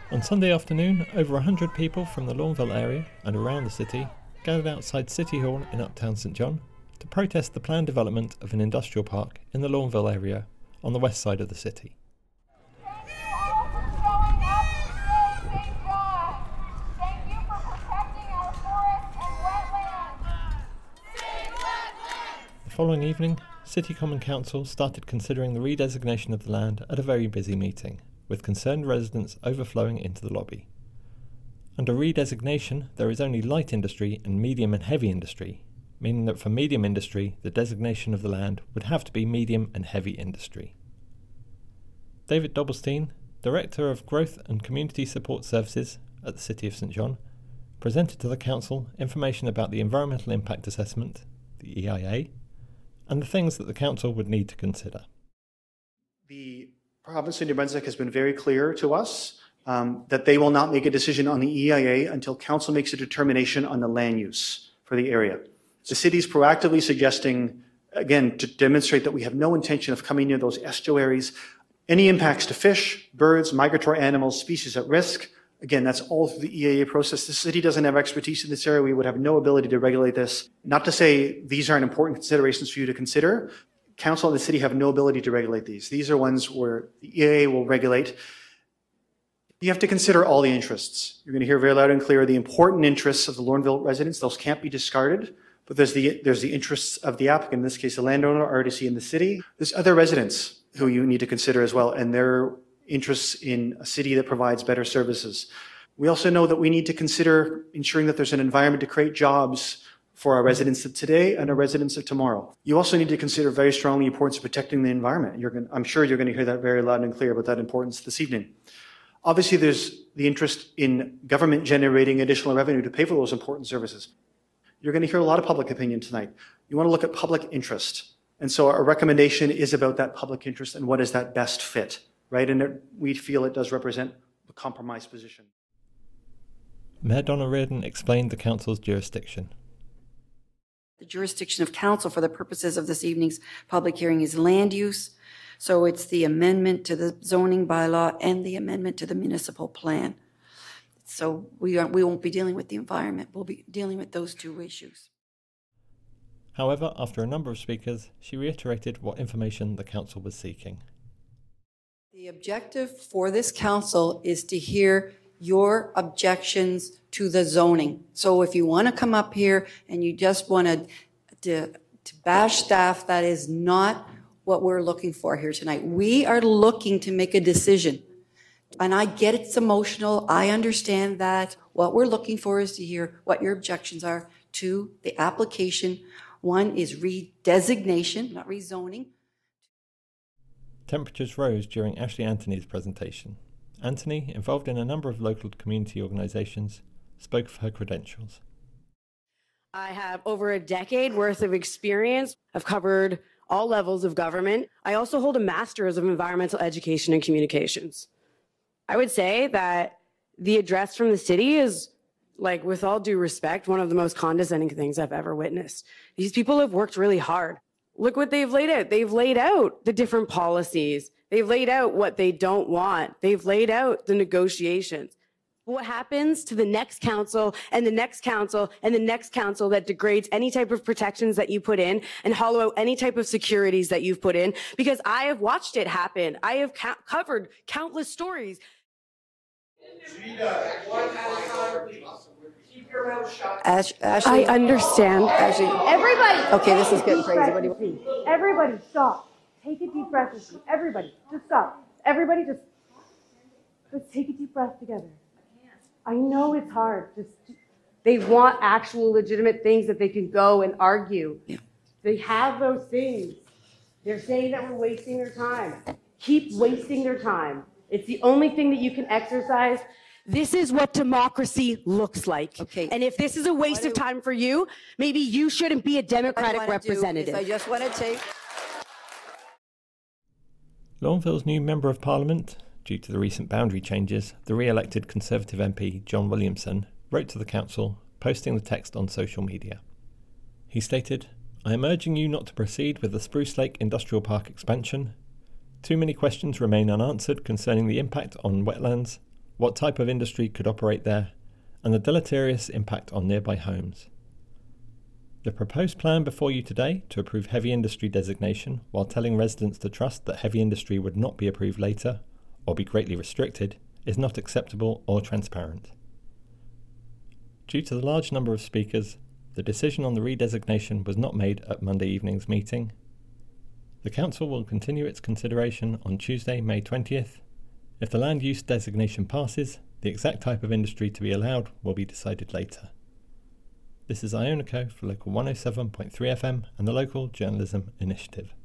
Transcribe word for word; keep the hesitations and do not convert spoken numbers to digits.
On Sunday afternoon, over one hundred people from the Lawnville area and around the city gathered outside City Hall in Uptown St John to protest the planned development of an industrial park in the Lawnville area on the west side of the city. The following evening, City Common Council started considering the redesignation of the land at a very busy meeting, with concerned residents overflowing into the lobby. Under redesignation, there is only light industry and medium and heavy industry, meaning that for medium industry, the designation of the land would have to be medium and heavy industry. David Dobbelstein, Director of Growth and Community Support Services at the City of St John, presented to the Council information about the Environmental Impact Assessment, the E I A, and the things that the Council would need to consider. The province of New Brunswick has been very clear to us um, that they will not make a decision on the E I A until Council makes a determination on the land use for the area. The city is proactively suggesting, again, to demonstrate that we have no intention of coming near those estuaries. Any impacts to fish, birds, migratory animals, species at risk, again, that's all through the E I A process. The city doesn't have expertise in this area. We would have no ability to regulate this. Not to say these aren't important considerations for you to consider. Council and the city have no ability to regulate these. These are ones where the E I A will regulate. You have to consider all the interests. You're going to hear very loud and clear the important interests of the Lawnville residents. Those can't be discarded. But there's the, there's the interests of the applicant, in this case, the landowner, R D C, and the city. There's other residents who you need to consider as well, and their interests in a city that provides better services. We also know that we need to consider ensuring that there's an environment to create jobs for our residents of today and our residents of tomorrow. You also need to consider very strongly the importance of protecting the environment. You're going, I'm sure you're going to hear that very loud and clear about that importance this evening. Obviously, there's the interest in government generating additional revenue to pay for those important services. You're going to hear a lot of public opinion tonight. You want to look at public interest. And so our recommendation is about that public interest and what is that best fit, right? And it, we feel it does represent a compromise position. Mayor Donna Reardon explained the Council's jurisdiction. The jurisdiction of Council for the purposes of this evening's public hearing is land use. So it's the amendment to the zoning bylaw and the amendment to the municipal plan. So we aren't, we won't be dealing with the environment. We'll be dealing with those two issues. However, after a number of speakers, she reiterated what information the Council was seeking. The objective for this Council is to hear your objections to the zoning. So if you want to come up here and you just want to, to, to bash staff, that is not what we're looking for here tonight. We are looking to make a decision. And I get it's emotional. I understand that. What we're looking for is to hear what your objections are to the application. One is redesignation, not rezoning. Temperatures rose during Ashley Anthony's presentation. Anthony, involved in a number of local community organisations, spoke of her credentials. I have over a decade worth of experience. I've covered all levels of government. I also hold a master's of environmental education and communications. I would say that the address from the city is, like, with all due respect, one of the most condescending things I've ever witnessed. These people have worked really hard. Look what they've laid out. They've laid out the different policies. They've laid out what they don't want. They've laid out the negotiations. What happens to the next council and the next council and the next council that degrades any type of protections that you put in and hollow out any type of securities that you've put in? Because I have watched it happen. I have co- covered countless stories. Ash, Ashley, I understand. Ashley, Everybody. okay, this is getting crazy. What do you Everybody, stop. Take a deep breath with me. Everybody, just stop. Everybody, just let's take a deep breath together. I know it's hard. Just they want actual legitimate things that they can go and argue. Yeah. They have those things. They're saying that we're wasting their time. Keep wasting their time. It's the only thing that you can exercise. This is what democracy looks like. Okay. And if this is a waste of time for you, maybe you shouldn't be a Democratic representative. I just want to take... Lawnville's new Member of Parliament, due to the recent boundary changes, the re-elected Conservative M P John Williamson wrote to the Council, posting the text on social media. He stated, "I am urging you not to proceed with the Spruce Lake Industrial Park expansion. Too many questions remain unanswered concerning the impact on wetlands, what type of industry could operate there, and the deleterious impact on nearby homes. The proposed plan before you today to approve heavy industry designation while telling residents to trust that heavy industry would not be approved later or be greatly restricted is not acceptable or transparent. Due to the large number of speakers, the decision on the redesignation was not made at Monday evening's meeting. The Council will continue its consideration on Tuesday, May twentieth. If the land use designation passes, the exact type of industry to be allowed will be decided later. This is Ionico for Local one oh seven point three F M and the Local Journalism Initiative.